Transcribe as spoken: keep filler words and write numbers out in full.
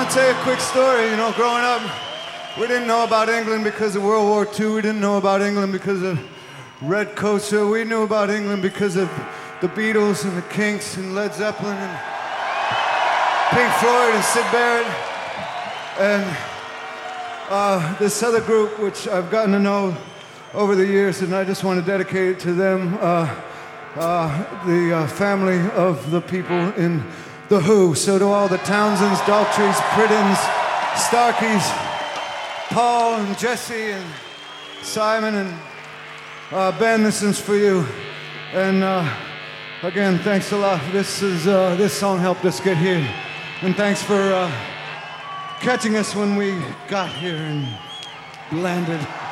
want to tell you a quick story. You know, growing up, we didn't know about England because of World War Two. We didn't know about England because of Red Coats. So we knew about England because of the Beatles and the Kinks and Led Zeppelin and Pink Floyd and Syd Barrett. And uh, this other group, which I've gotten to know over the years, and I just want to dedicate it to them, uh, uh, the uh, family of the people in The Who. So to all the Townsends, Daltrys, Priddens, Starkeys, Paul and Jesse and Simon and uh, Ben, this is for you. And uh, again, thanks a lot. This is uh, this song helped us get here, and thanks for uh, catching us when we got here and landed.